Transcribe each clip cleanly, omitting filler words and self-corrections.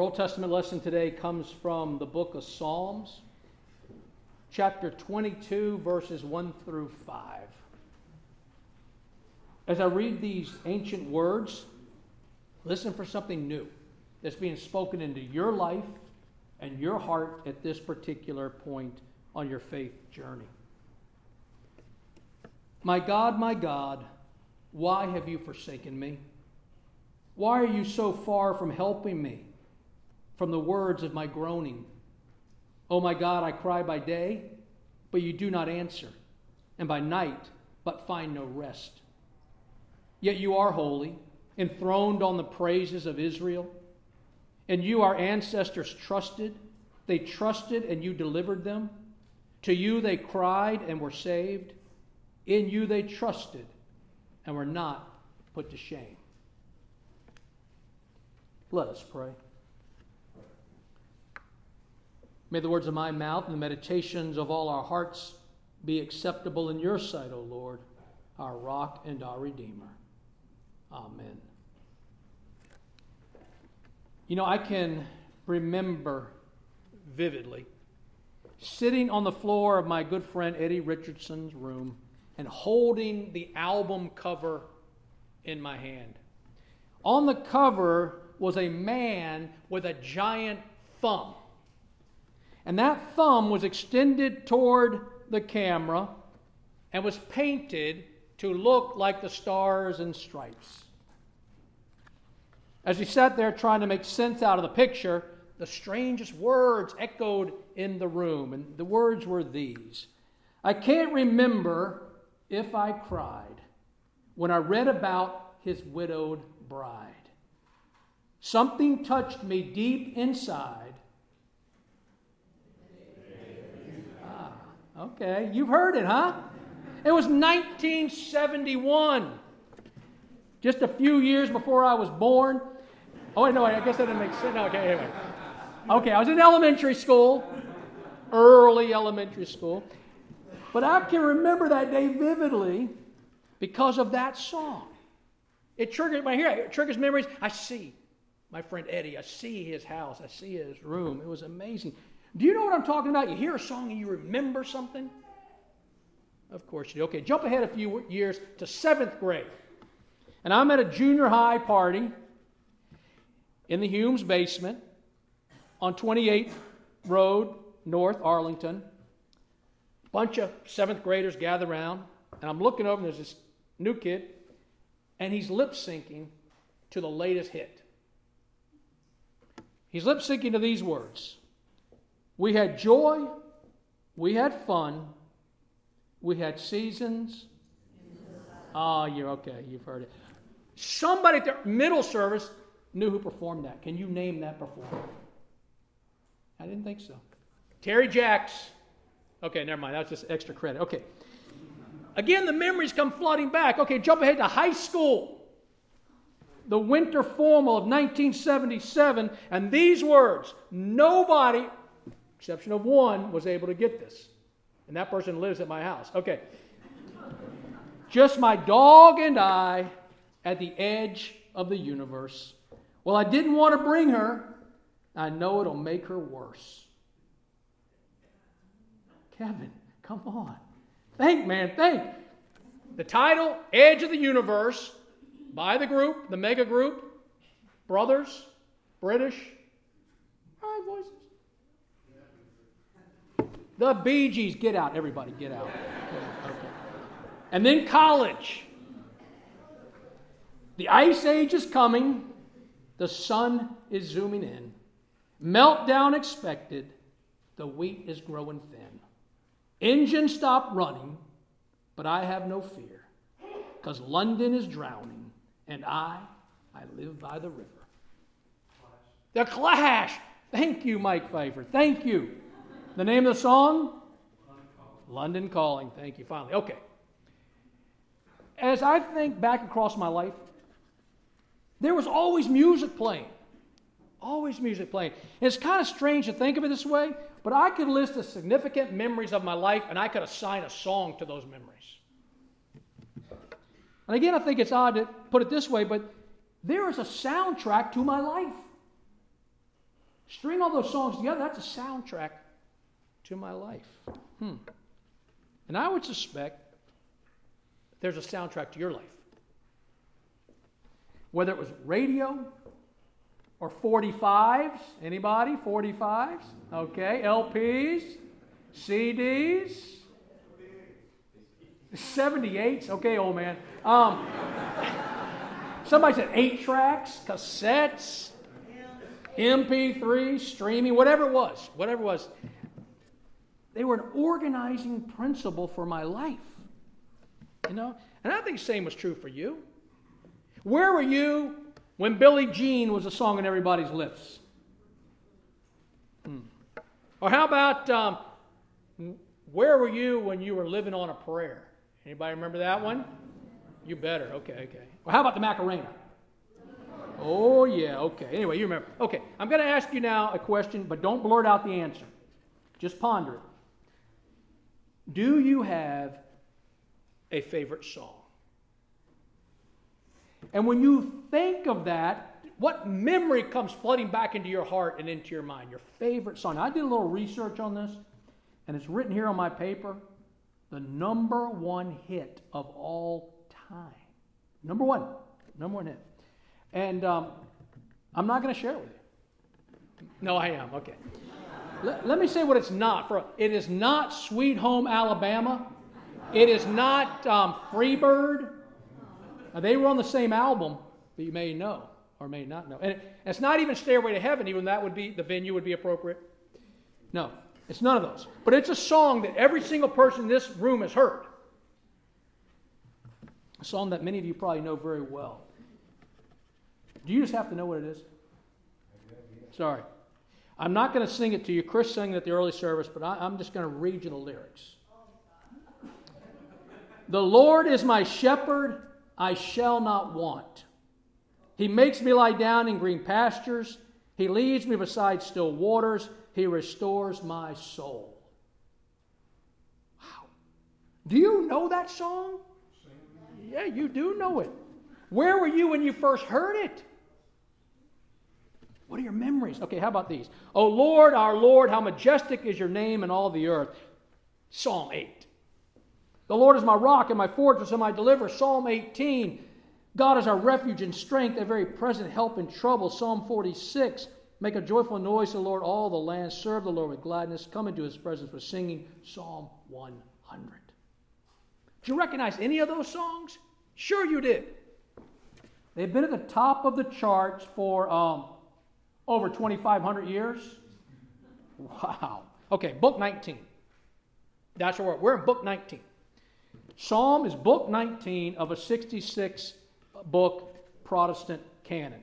Old Testament lesson today comes from the book of Psalms, chapter 22, verses 1 through 5. As I read these ancient words, listen for something new that's being spoken into your life and your heart at this particular point on your faith journey. My God, why have you forsaken me? Why are you so far from helping me, from the words of my groaning? Oh my God, I cry by day, but you do not answer, and by night, but find no rest. Yet you are holy, enthroned on the praises of Israel. And you, our ancestors, trusted. They trusted, and you delivered them. To you they cried and were saved. In you they trusted and were not put to shame. Let us pray. May the words of my mouth and the meditations of all our hearts be acceptable in your sight, O Lord, our rock and our Redeemer. Amen. You know, I can remember vividly sitting on the floor of my good friend Eddie Richardson's room and holding the album cover in my hand. On the cover was a man with a giant thumb. And that thumb was extended toward the camera and was painted to look like the stars and stripes. As he sat there trying to make sense out of the picture, the strangest words echoed in the room. And the words were these: I can't remember if I cried when I read about his widowed bride. Something touched me deep inside. Okay, you've heard it, huh? It was 1971. Just a few years before I was born. Oh, no, I guess that didn't make sense. Okay, anyway. Okay, I was in elementary school. Early elementary school. But I can remember that day vividly because of that song. It triggers memories. I see my friend Eddie. I see his house. I see his room. It was amazing. Do you know what I'm talking about? You hear a song and you remember something? Of course you do. Okay, jump ahead a few years to 7th grade. And I'm at a junior high party in the Humes basement on 28th Road, North Arlington. Bunch of 7th graders gather around, and I'm looking over, and there's this new kid, and he's lip-syncing to the latest hit. He's lip-syncing to these words: we had joy, we had fun, we had seasons. Oh, you're okay, you've heard it. Somebody at the middle service knew who performed that. Can you name that performer? I didn't think so. Terry Jacks. Okay, never mind. That's just extra credit. Okay. Again, the memories come flooding back. Okay, jump ahead to high school. The winter formal of 1977. And these words, nobody, exception of one, was able to get this. And that person lives at my house. Okay. Just my dog and I at the edge of the universe. Well, I didn't want to bring her. I know it'll make her worse. Kevin, come on. Think. The title, Edge of the Universe, by the group, the mega group, Brothers, British. All right, voices. The Bee Gees. Get out, everybody, get out. Okay. And then college. The ice age is coming. The sun is zooming in. Meltdown expected. The wheat is growing thin. Engine stopped running, but I have no fear, because London is drowning, and I live by the river. The Clash. Thank you, Mike Pfeiffer. Thank you. The name of the song? London Calling. Thank you, finally. Okay. As I think back across my life, there was always music playing. Always music playing. And it's kind of strange to think of it this way, but I could list the significant memories of my life, and I could assign a song to those memories. And again, I think it's odd to put it this way, but there is a soundtrack to my life. String all those songs together, that's a soundtrack to my life. And I would suspect there's a soundtrack to your life. Whether it was radio or 45s. Anybody? 45s? Okay. LPs? CDs? 78s? Okay, old man. Somebody said 8 tracks, cassettes, MP3, streaming, whatever it was. They were an organizing principle for my life. You know? And I think the same was true for you. Where were you when Billie Jean was a song on everybody's lips? Or how about where were you when you were living on a prayer? Anybody remember that one? You better. Okay. Well, how about the Macarena? Oh, yeah, okay. Anyway, you remember. Okay, I'm going to ask you now a question, but don't blurt out the answer. Just ponder it. Do you have a favorite song? And when you think of that, what memory comes flooding back into your heart and into your mind? Your favorite song. Now, I did a little research on this, and it's written here on my paper. The number one hit of all time. Number one hit. And I'm not going to share it with you. No, I am. Okay. Let me say what it's not. It is not Sweet Home Alabama. It is not Freebird. Now, they were on the same album, but you may know or may not know. And it's not even Stairway to Heaven, even that would be, the venue would be appropriate. No, it's none of those. But it's a song that every single person in this room has heard. A song that many of you probably know very well. Do you just have to know what it is? Sorry. I'm not going to sing it to you. Chris sang it at the early service, but I'm just going to read you the lyrics. The Lord is my shepherd, I shall not want. He makes me lie down in green pastures. He leads me beside still waters. He restores my soul. Wow. Do you know that song? Yeah, you do know it. Where were you when you first heard it? What are your memories? Okay, how about these? O Lord, our Lord, how majestic is your name in all the earth. Psalm 8. The Lord is my rock and my fortress and my deliverer. Psalm 18. God is our refuge and strength, a very present help in trouble. Psalm 46. Make a joyful noise to the Lord, all the land. Serve the Lord with gladness. Come into his presence with singing. Psalm 100. Did you recognize any of those songs? Sure you did. They've been at the top of the charts for over 2,500 years. Wow. Okay, book 19. That's where we're in book 19. Psalm is book 19 of a 66-book Protestant canon.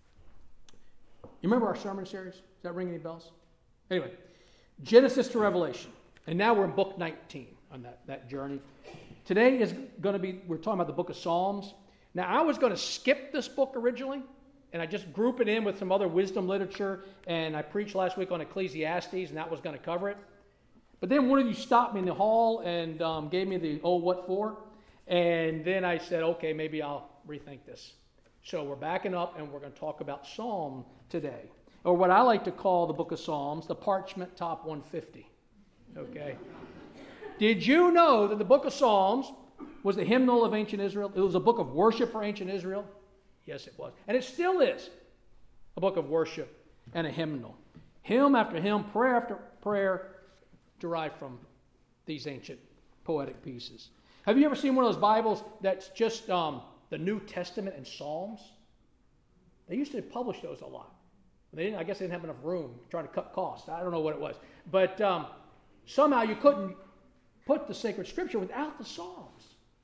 You remember our sermon series? Does that ring any bells? Anyway, Genesis to Revelation. And now we're in book 19 on that journey. Today is going to be, we're talking about the book of Psalms. Now, I was going to skip this book originally, and I just group it in with some other wisdom literature, and I preached last week on Ecclesiastes, and that was going to cover it. But then one of you stopped me in the hall and gave me the, what for? And then I said, okay, maybe I'll rethink this. So we're backing up, and we're going to talk about Psalm today, or what I like to call the book of Psalms, the Parchment Top 150. Okay? Did you know that the book of Psalms was the hymnal of ancient Israel? It was a book of worship for ancient Israel. Yes, it was. And it still is a book of worship and a hymnal. Hymn after hymn, prayer after prayer, derived from these ancient poetic pieces. Have you ever seen one of those Bibles that's just the New Testament and Psalms? They used to publish those a lot. I guess they didn't have enough room trying to cut costs. I don't know what it was. But somehow you couldn't put the sacred scripture without the Psalms.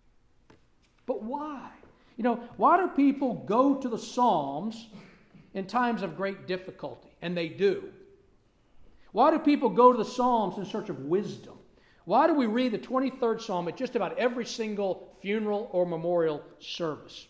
But why? Why do people go to the Psalms in times of great difficulty? And they do. Why do people go to the Psalms in search of wisdom? Why do we read the 23rd Psalm at just about every single funeral or memorial service?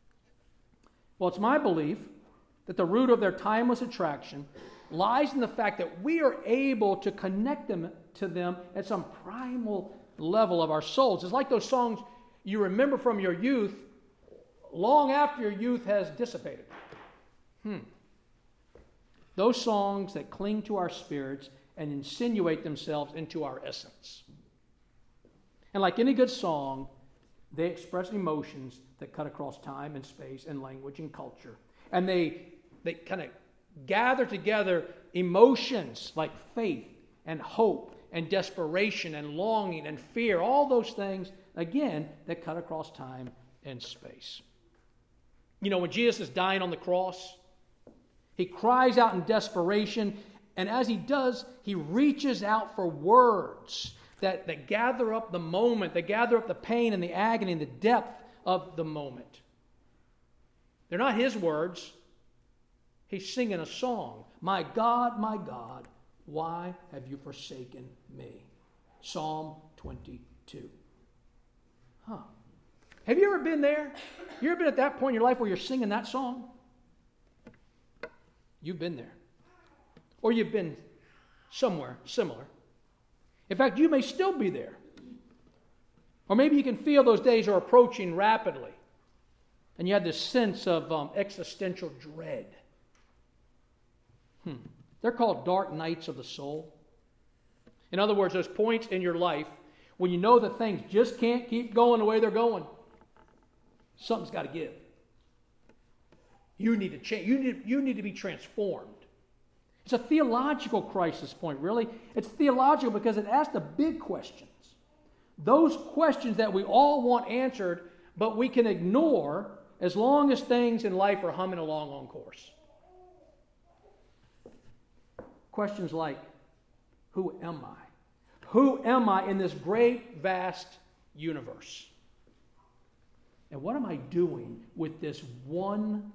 Well, it's my belief that the root of their timeless attraction lies in the fact that we are able to connect them to them at some primal level of our souls. It's like those songs you remember from your youth long after your youth has dissipated. Those songs that cling to our spirits and insinuate themselves into our essence. And like any good song, they express emotions that cut across time and space and language and culture. And they kind of gather together emotions like faith and hope and desperation and longing and fear, all those things, again, that cut across time and space. You know, when Jesus is dying on the cross, he cries out in desperation, and as he does, he reaches out for words that gather up the moment, that gather up the pain and the agony and the depth of the moment. They're not his words. He's singing a song. My God, why have you forsaken me? Psalm 22. Have you ever been there? You ever been at that point in your life where you're singing that song? You've been there. Or you've been somewhere similar. In fact, you may still be there. Or maybe you can feel those days are approaching rapidly. And you have this sense of existential dread. They're called dark nights of the soul. In other words, those points in your life when you know that things just can't keep going the way they're going. Something's got to give. You need to change. You need to be transformed. It's a theological crisis point, really. It's theological because it asks the big questions. Those questions that we all want answered, but we can ignore as long as things in life are humming along on course. Questions like, who am I? Who am I in this great, vast universe? And what am I doing with this one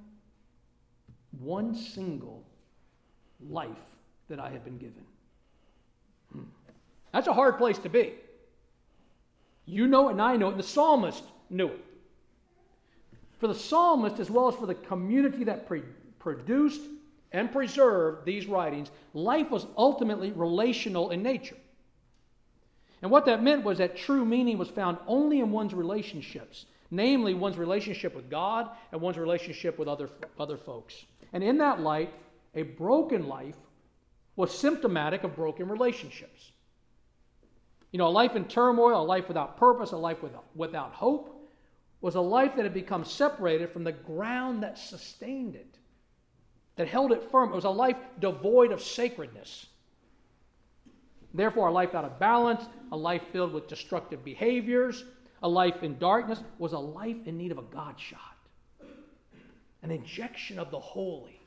single life that I have been given? That's a hard place to be. You know it and I know it, and the psalmist knew it. For the psalmist, as well as for the community that produced and preserved these writings, life was ultimately relational in nature. And what that meant was that true meaning was found only in one's relationships, namely one's relationship with God and one's relationship with other folks. And in that light, a broken life was symptomatic of broken relationships. You know, a life in turmoil, a life without purpose, a life without hope, was a life that had become separated from the ground that sustained it, that held it firm. It was a life devoid of sacredness. Therefore, a life out of balance, a life filled with destructive behaviors, a life in darkness, was a life in need of a God shot, an injection of the holy.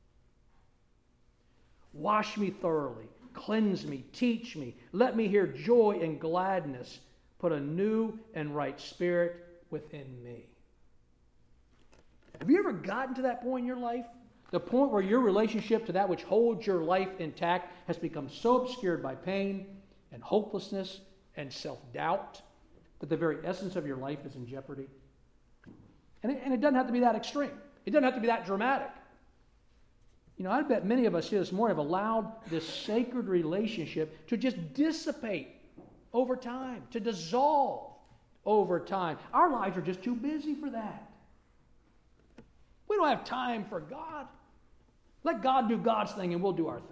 Wash me thoroughly, cleanse me, teach me, let me hear joy and gladness, put a new and right spirit within me. Have you ever gotten to that point in your life? The point where your relationship to that which holds your life intact has become so obscured by pain and hopelessness and self-doubt that the very essence of your life is in jeopardy? And it doesn't have to be that extreme. It doesn't have to be that dramatic. You know, I bet many of us here this morning have allowed this sacred relationship to just dissipate over time, to dissolve over time. Our lives are just too busy for that. We don't have time for God. Let God do God's thing and we'll do our thing.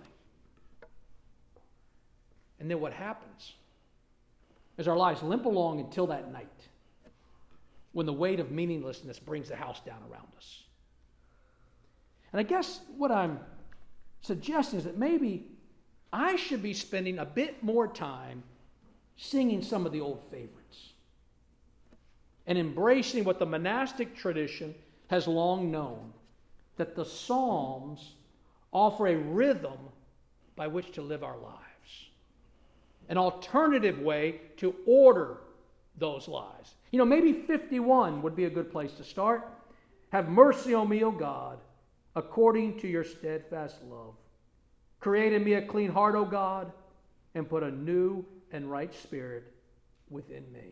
And then what happens is our lives limp along until that night when the weight of meaninglessness brings the house down around us. And I guess what I'm suggesting is that maybe I should be spending a bit more time singing some of the old favorites and embracing what the monastic tradition has long known, that the Psalms offer a rhythm by which to live our lives, an alternative way to order those lives. You know, maybe 51 would be a good place to start. Have mercy on me, O God, according to your steadfast love. Create in me a clean heart, O God, and put a new and right spirit within me.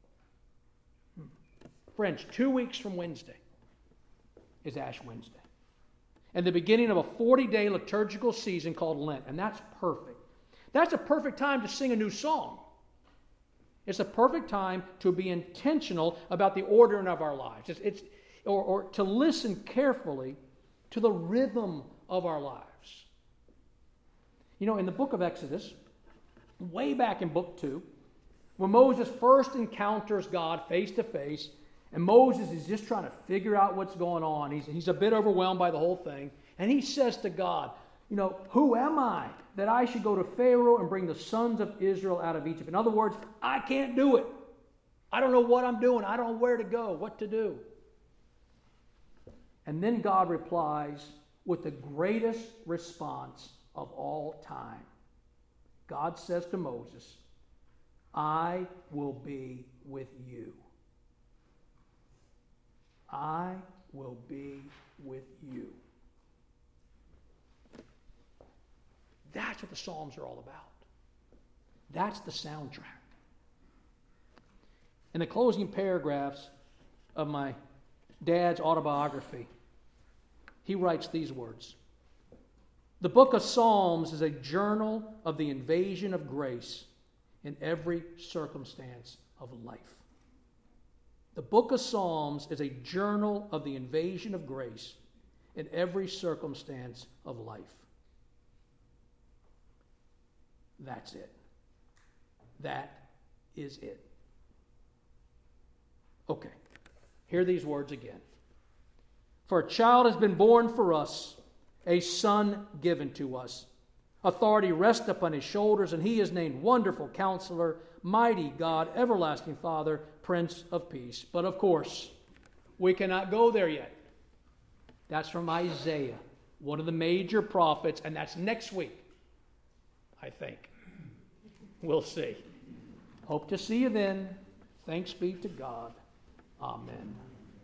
Friends, 2 weeks from Wednesday is Ash Wednesday, and the beginning of a 40-day liturgical season called Lent, and that's perfect. That's a perfect time to sing a new song. It's a perfect time to be intentional about the ordering of our lives. Or to listen carefully to the rhythm of our lives. You know, in the book of Exodus, way back in book 2, when Moses first encounters God face to face, and Moses is just trying to figure out what's going on. He's a bit overwhelmed by the whole thing. And he says to God, who am I that I should go to Pharaoh and bring the sons of Israel out of Egypt? In other words, I can't do it. I don't know what I'm doing. I don't know where to go, what to do. And then God replies with the greatest response of all time. God says to Moses, I will be with you. I will be with you. That's what the Psalms are all about. That's the soundtrack. In the closing paragraphs of my dad's autobiography, he writes these words. The book of Psalms is a journal of the invasion of grace in every circumstance of life. The book of Psalms is a journal of the invasion of grace in every circumstance of life. That's it. That is it. Okay, hear these words again. For a child has been born for us, a son given to us. Authority rests upon his shoulders, and he is named Wonderful Counselor, Mighty God, Everlasting Father, Prince of Peace. But of course, we cannot go there yet. That's from Isaiah, one of the major prophets, and that's next week, I think. We'll see. Hope to see you then. Thanks be to God. Amen.